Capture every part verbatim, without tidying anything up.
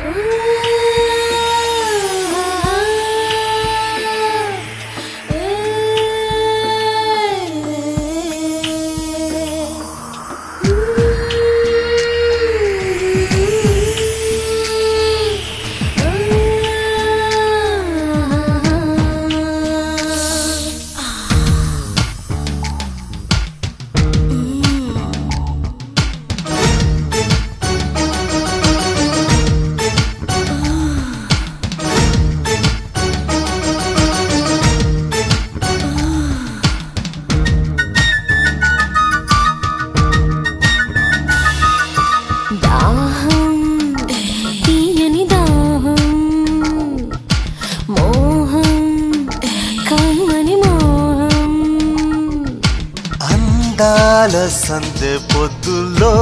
సందె పొద్దులో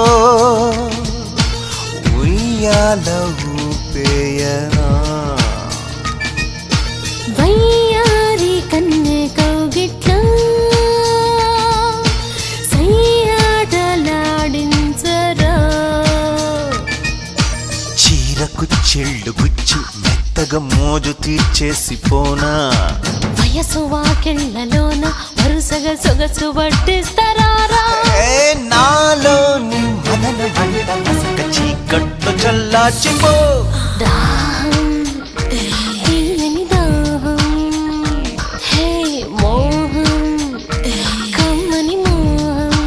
ఉయ్యాల ఊపేయనా వయ్యారి కన్నె కౌగిట్లా సయ్యాటలాడించరా చీరకు చెళ్ళు గుచ్చి మెత్తగా మోజు తీర్చేసి పోనా వయసు వాకిళ్లలోన వరుసగా సొగసు వడ్డిస్తారా నాలో నీ మదన మంట మసక చీకట్లు చల్లార్చిపో దాహం తీయని దాహం హే మోహం కమ్మని మోహం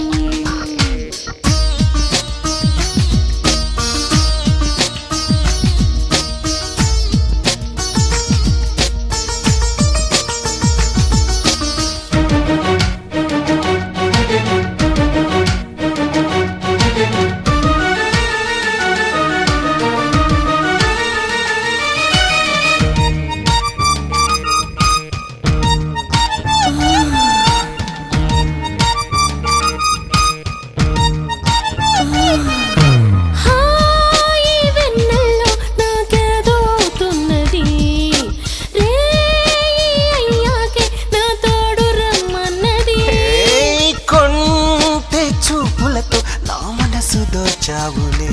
చావులే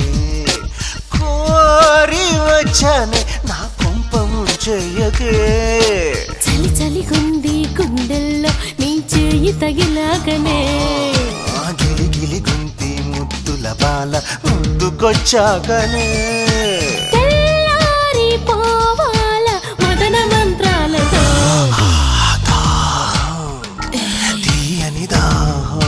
కోరి వచ్చానే నా కొంపము చెయ్యకే చలి చలి గుంది గుండెల్లో నీ చేయి తగిలాగనే గిలి గిలి గుంతి ముద్దుల బాల ముద్దుకొచ్చాకనే తెల్లారి పోవాల మదన మంత్రాలతో తీయని దాహం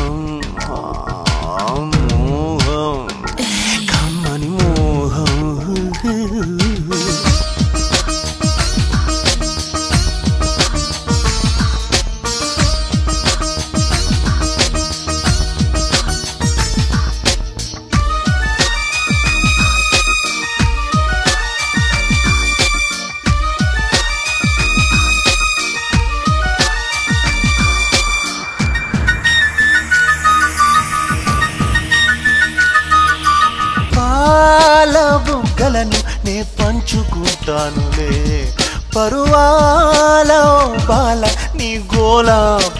బుగ్గలను నే పంచుకుంటానులే పరువాల బాల నీ గోలా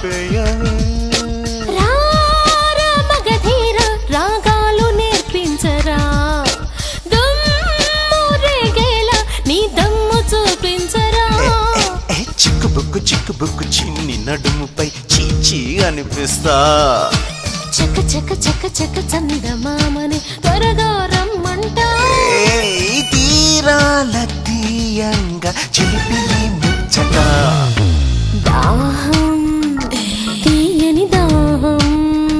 మగధీర రాగాలు నేర్పించరా దమ్ము రేగేలా నీ దమ్ము చూపించరా చిక్కు బుక్కు చిక్కు బుక్కు చిన్ని నడుముపై చీచి అనిపిస్తా చక చక చక చక చందమామని త్వరగా రమ్మంట తీరాల తీయంగా చిలిపి ముచ్చట దాహం తీయని దాహం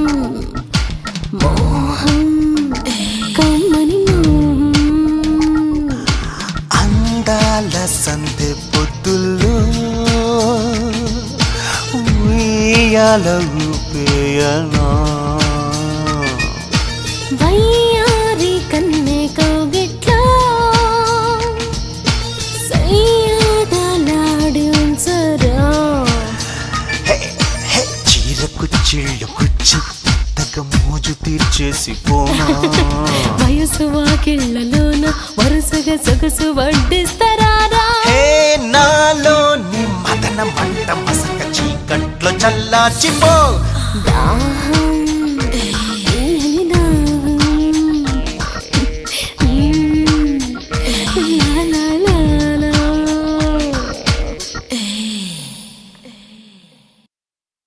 మోహం కమ్మని మోహం అందాల సందె పొద్దుల్లో ఉయ్యాల ఊపేయనా వయ్యారి కన్నె కౌగిట్లా సయ్యాటలాడించరా చీరకు చిళ్ళు గుచ్చి తగ్గ మోజు తీర్చేసి పోనా వయసు వాకిళ్లలోన వరుసగా సొగసు వడ్డిస్తారా నాలో నీ మదన మంట మసక చీకట్లో చల్లార్చిపో దాహం